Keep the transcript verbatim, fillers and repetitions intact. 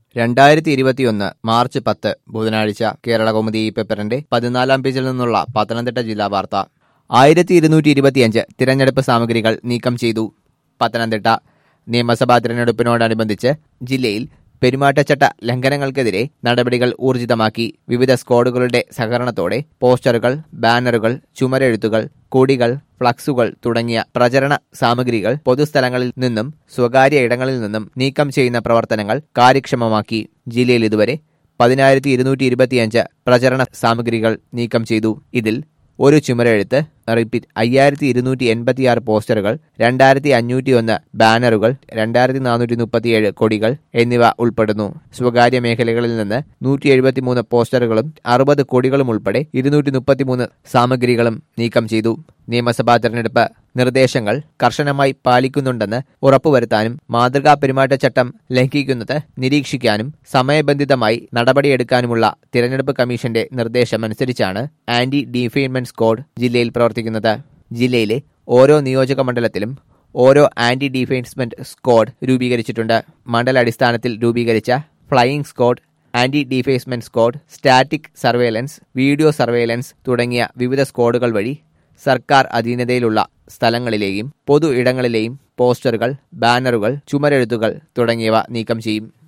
രണ്ടായിരത്തി ഇരുപത്തിയൊന്ന് മാർച്ച് പത്ത് ബുധനാഴ്ച കേരളകൗമുദി പേപ്പറിന്റെ പതിനാലാം പേജിൽ നിന്നുള്ള പത്തനംതിട്ട ജില്ലാ വാർത്ത. ആയിരത്തി ഇരുന്നൂറ്റി ഇരുപത്തിയഞ്ച് തിരഞ്ഞെടുപ്പ് സാമഗ്രികൾ നീക്കം ചെയ്തു. പത്തനംതിട്ട നിയമസഭാ തിരഞ്ഞെടുപ്പിനോടനുബന്ധിച്ച് ജില്ലയിൽ പെരുമാറ്റച്ചട്ട ലംഘനങ്ങൾക്കെതിരെ നടപടികൾ ഊർജിതമാക്കി. വിവിധ സ്ക്വാഡുകളുടെ സഹകരണത്തോടെ പോസ്റ്ററുകൾ, ബാനറുകൾ, ചുമരെഴുത്തുകൾ, കൊടികൾ, ഫ്ലക്സുകൾ തുടങ്ങിയ പ്രചരണ സാമഗ്രികൾ പൊതുസ്ഥലങ്ങളിൽ നിന്നും സ്വകാര്യ ഇടങ്ങളിൽ നിന്നും നീക്കം ചെയ്യുന്ന പ്രവർത്തനങ്ങൾ കാര്യക്ഷമമാക്കി. ജില്ലയിൽ ഇതുവരെ പതിനായിരത്തി ഇരുന്നൂറ്റി ഇരുപത്തിയഞ്ച് പ്രചരണ സാമഗ്രികൾ നീക്കം ചെയ്തു. ഇതിൽ ഒരു ചുമരെഴുത്ത്, റിപ്പീറ്റ് അയ്യായിരത്തി ഇരുന്നൂറ്റി എൺപത്തിയാറ് പോസ്റ്ററുകൾ, രണ്ടായിരത്തി അഞ്ഞൂറ്റി ഒന്ന് ബാനറുകൾ, രണ്ടായിരത്തി നാനൂറ്റി മുപ്പത്തിയേഴ് കൊടികൾ എന്നിവ ഉൾപ്പെടുന്നു. സ്വകാര്യ മേഖലകളിൽ നിന്ന് നൂറ്റി എഴുപത്തിമൂന്ന് പോസ്റ്ററുകളും അറുപത് കൊടികളും ഉൾപ്പെടെ ഇരുന്നൂറ്റി മുപ്പത്തിമൂന്ന് സാമഗ്രികളും നീക്കം ചെയ്തു. നിയമസഭാ തെരഞ്ഞെടുപ്പ് നിർദ്ദേശങ്ങൾ കർശനമായി പാലിക്കുന്നുണ്ടെന്ന് ഉറപ്പുവരുത്താനും മാതൃകാ പെരുമാറ്റച്ചട്ടം ലംഘിക്കുന്നത് നിരീക്ഷിക്കാനും സമയബന്ധിതമായി നടപടിയെടുക്കാനുമുള്ള തിരഞ്ഞെടുപ്പ് കമ്മീഷന്റെ നിർദ്ദേശമനുസരിച്ചാണ് ആന്റി ഡിഫെയിൻമെന്റ് സ്ക്വാഡ് ജില്ലയിൽ പ്രവർത്തിക്കുന്നത്. ജില്ലയിലെ ഓരോ നിയോജക മണ്ഡലത്തിലും ഓരോ ആന്റി ഡിഫെയിൻമെന്റ് സ്ക്വാഡ് രൂപീകരിച്ചിട്ടുണ്ട്. മണ്ഡലാടിസ്ഥാനത്തിൽ രൂപീകരിച്ച flying squad, anti defacement squad, static surveillance, video surveillance തുടങ്ങിയ വിവിധ സ്ക്വാഡുകൾ വഴി സർക്കാർ അധീനതയിലുള്ള സ്ഥലങ്ങളിലെയും പൊതു ഇടങ്ങളിലെയും പോസ്റ്ററുകൾ, ബാനറുകൾ, ചുമരെഴുത്തുകൾ തുടങ്ങിയവ നീക്കം ചെയ്യും.